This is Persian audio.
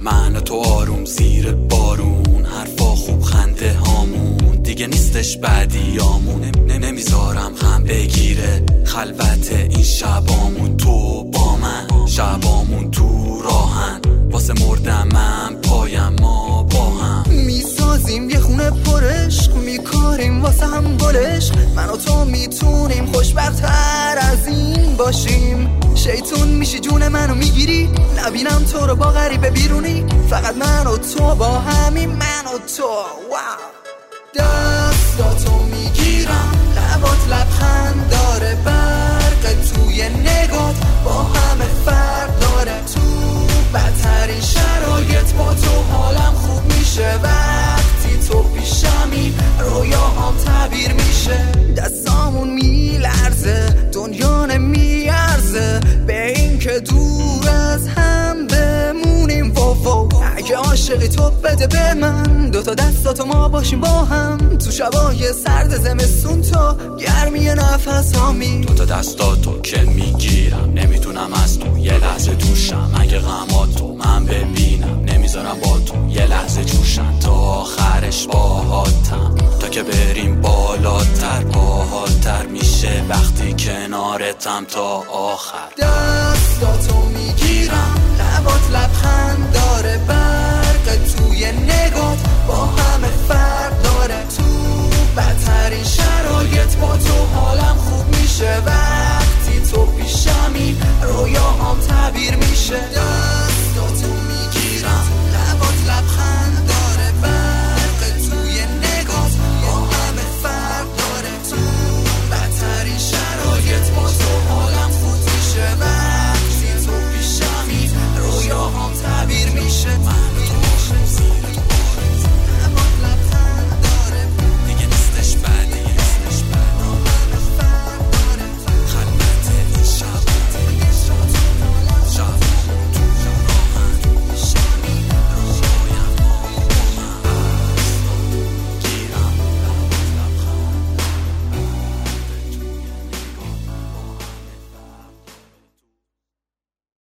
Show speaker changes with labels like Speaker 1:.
Speaker 1: من و تو آروم زیر بارون، حرفا خوب خنده هامون دیگه نیستش بعدیامون. نمیذارم غم بگیره خلوت این شبامون، تو با من شبامون تو راهن، واسه مردم من پایم ما با هم.
Speaker 2: میسازیم یه خونه پرشق، میکاریم واسه هم گلش، من و تو میتونیم خوشبخت‌تر از این باشیم. شیطون میشی جون منو میگیری، نبینم تو رو با غریبه بیرونی، فقط من و تو با همین من و تو. واو. دستاتو میگیرم لبات لبخند داره، برق توی نگات با همه فرق داره. تو بدترین شرایط با تو حالم خوب میشه، وقتی تو پیشمی رویاهام تعبیر میشه. دستامون میلرزه دنیا نمیارزه به این که دور از هم بمونیم. واو اگه عاشقی تو بده به من، دوتا دستاتو ما باشیم با هم، تو شبای سرد زمستون تو گرمی نفس هامی.
Speaker 1: دوتا دستاتو که میگیرم نمیتونم از تو یه لحظه دوشم، اگه غماتو من ببینم نمیذارم با تو یه لحظه جوشم. تا آخرش باهاتم تا که بریم بالاتر، باحالتر میشه وقتی کنارتم تا آخر.
Speaker 2: دستاتو میگیرم لبات لبخند داره، برق توی نگات با همه فرق داره. تو بدترین شرایط با تو حالم خوب میشه، وقتی تو پیشمی رویاهام تعبیر میشه.